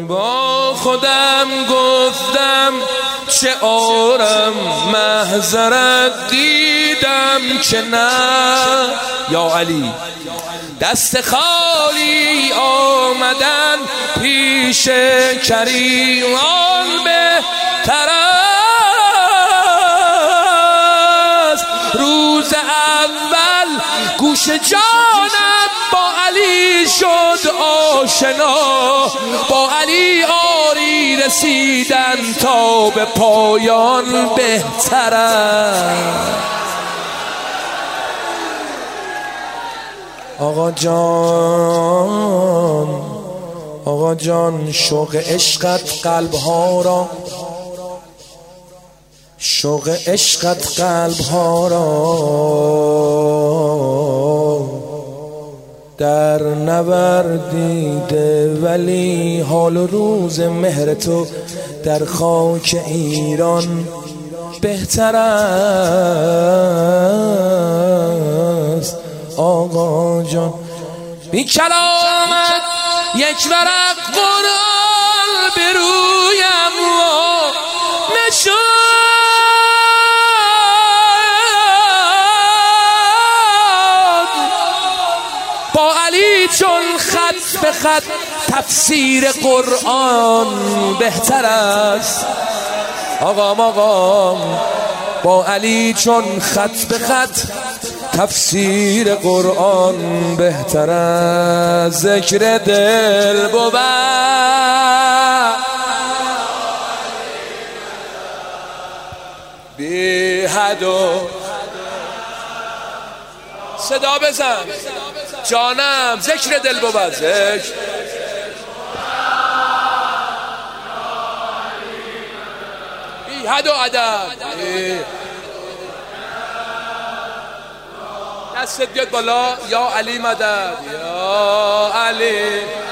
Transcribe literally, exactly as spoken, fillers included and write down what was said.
با خودم گفتم چه آرم محضرت دیدم که نه یا علی دست خالی آمدن پیش کریمان بهتر است. روز اول گوش جانم با علی شد آشنا، با علی آری رسیدن تا به پایان بهتر است. آقا جان آقا جان شوق عشقت قلبها را شوق عشقت قلبها را در نوردیده، ولی حال و روز مهر تو در خاک ایران بهتر است. آقا جان بی کلامت یک ورق قرآن به رویم نشد، با علی چون خط به خط تفسیر قرآن بهتر است. آقا آقا با علی چون خط به خط تفسیر قرآن بهتر از ذکر دل بود. بی حد و صدا بزن جانم، ذکر دل بود، ذکر بی حد و عدد. دستت بیاد بالا، یا علی مدد، یا علی.